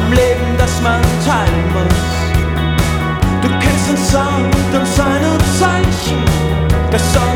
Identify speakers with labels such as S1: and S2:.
S1: am Leben, das man teilen muss. Du kennst den Sound und seine Zeichen, der Song